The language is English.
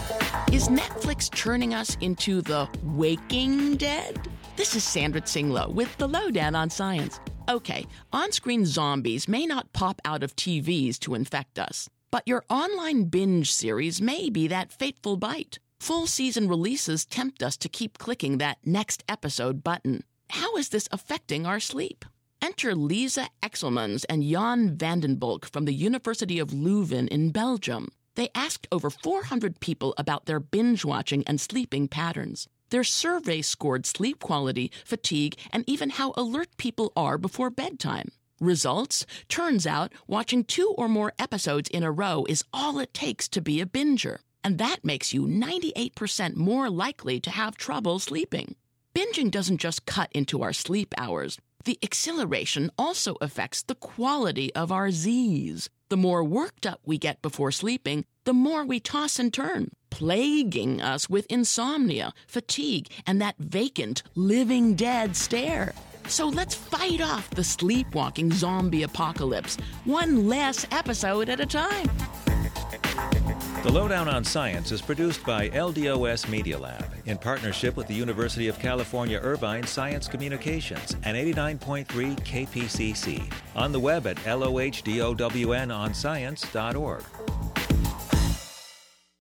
Is Netflix turning us into the waking dead? This is Sandra Tsinglow with the Lowdown on Science. Okay, on-screen zombies may not pop out of TVs to infect us, but your online binge series may be that fateful bite. Full season releases tempt us to keep clicking that next episode button. How is this affecting our sleep? Enter Lisa Exelmans and Jan Vandenbolk from the University of Leuven in Belgium. They asked over 400 people about their binge-watching and sleeping patterns. Their survey scored sleep quality, fatigue, and even how alert people are before bedtime. Results? Turns out watching 2 or more episodes in a row is all it takes to be a binger. And that makes you 98% more likely to have trouble sleeping. Binging doesn't just cut into our sleep hours. The exhilaration also affects the quality of our Z's. The more worked up we get before sleeping, the more we toss and turn, plaguing us with insomnia, fatigue, and that vacant, living dead stare. So let's fight off the sleepwalking zombie apocalypse, one less episode at a time. The Lowdown on Science is produced by LDOS Media Lab in partnership with the University of California, Irvine Science Communications and 89.3 KPCC. On the web at LOHDOWNonscience.org.